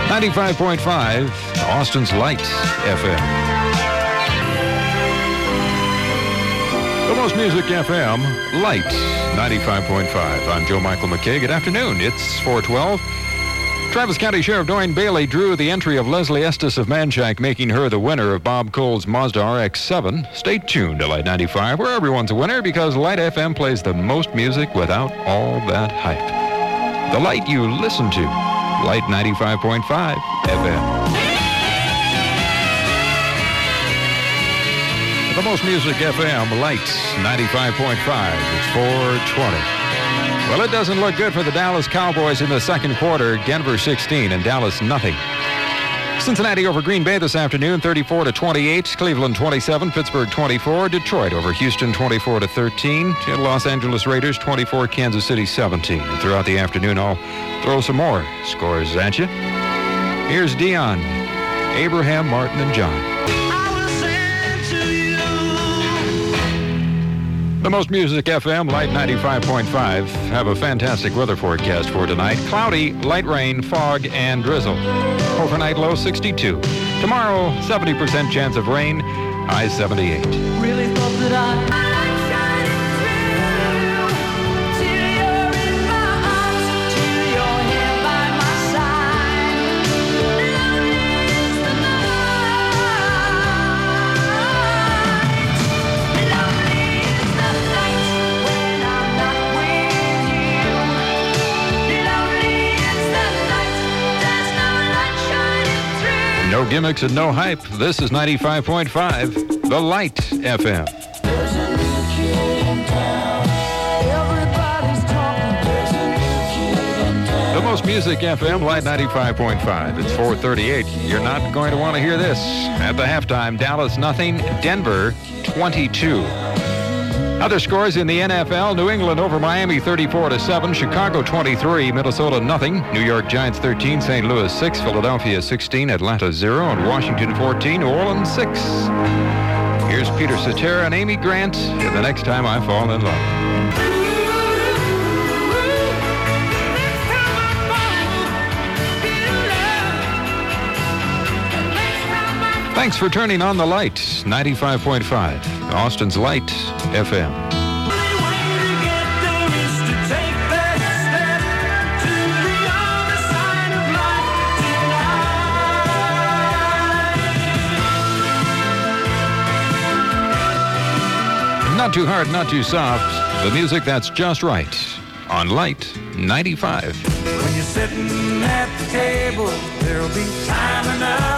95.5, Austin's Light FM. The Most Music FM, Light 95.5. I'm Joe Michael McKay. Good afternoon. It's 4:12. Travis County Sheriff Dwayne Bailey drew the entry of Leslie Estes of Manchac, making her the winner of Bob Cole's Mazda RX-7. Stay tuned to Light 95, where everyone's a winner, because Light FM plays the most music without all that hype. The light you listen to, Light 95.5 FM. The Most Music FM, Light 95.5. It's 4:20. Well, it doesn't look good for the Dallas Cowboys in the second quarter. Denver 16 and Dallas nothing. Cincinnati over Green Bay this afternoon, 34-28. Cleveland 27, Pittsburgh 24. Detroit over Houston 24-13. Los Angeles Raiders 24, Kansas City 17. And throughout the afternoon, I'll throw some more scores at you. Here's Dion, Abraham, Martin, and John. The Most Music FM, Light 95.5. Have a fantastic weather forecast for tonight. Cloudy, light rain, fog, and drizzle. Overnight low 62. Tomorrow, 70% chance of rain, high 78. Really thought that I No gimmicks and no hype. This is 95.5, The Light FM. There's a new kid in town. Everybody's talking. There's a new kid in town. The Most Music FM, Light 95.5. It's 4:38. You're not going to want to hear this. At the halftime, Dallas nothing, Denver 22. Other scores in the NFL, New England over Miami 34-7, Chicago 23, Minnesota nothing, New York Giants 13, St. Louis 6, Philadelphia 16, Atlanta 0, and Washington 14, New Orleans 6. Here's Peter Cetera and Amy Grant in The Next Time I Fall in Love. Thanks for turning on the light. 95.5, Austin's Light FM. Not too hard, not too soft. The music that's just right on Light 95. When you're sitting at the table, there'll be time enough